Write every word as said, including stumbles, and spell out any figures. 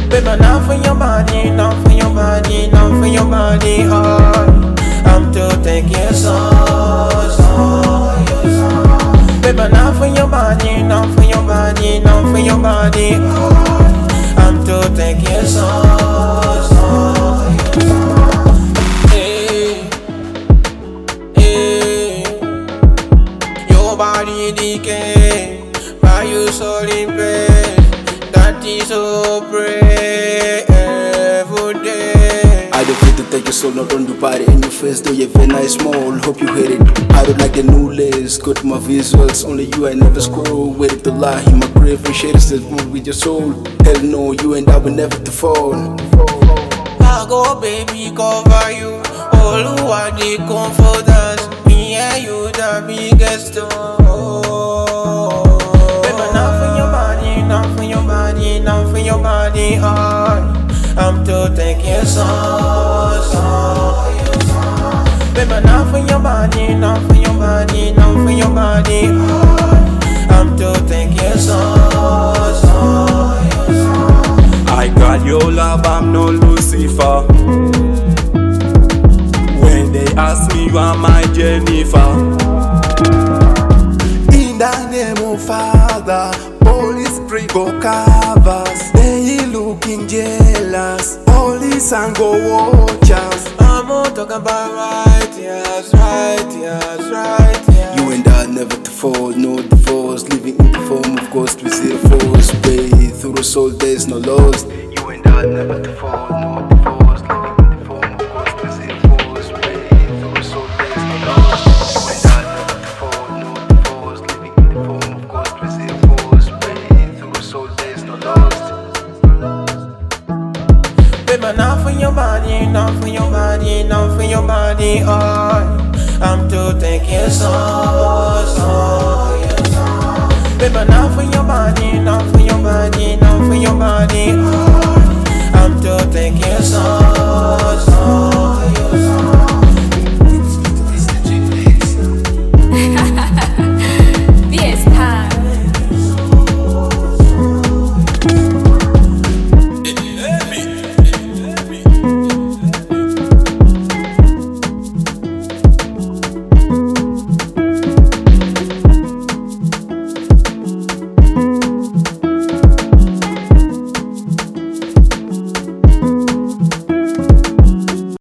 Baby, not for your body, not for your body, not for your body, oh. I'm to take your soul, soul, soul. Baby, not for your body, not for your body, not for your body, oh. I'm to take your soul, soul, soul. Hey, hey. Your body decay, but you so in pain. That is so pray every day. I don't feel to take your soul, not on your body. In your face, though you're very nice, small. Hope you hate it. I don't like the new lace. Go to my visuals. Only you, I never scroll. Waiting to lie in my grave. And share this move with your soul. Hell no, you and I will never to fall. I go, baby, cover you. All who are the comforters. Me and you, the biggest. Oh. Baby, not for your body, not for your body, not for your body, oh. I'm to take your soul, soul. Baby, not for your body, not for your body, not for your body, oh. I'm to take your soul, soul. I got your love, I'm no Lucifer. When they ask me, you are my Jennifer. In the name of Father, police bring go covers. They looking jealous, police and go watchers. I'm all talking about right, yes, right, yes, right, yes. You and I never to fall, no divorce. Living in the form of ghost with zero force. Way through the soul, there's no loss. You and I never to fall, no divorce. Living in the form of ghost with zero force. Way through the soul, there's no loss. You and I never to fall, no divorce. Living in the form of ghost with zero force. Way through the soul, there's no loss. Baby, not for your body, not for your body, not for your body, oh. I'm to take your soul, soul. Baby, not for your body,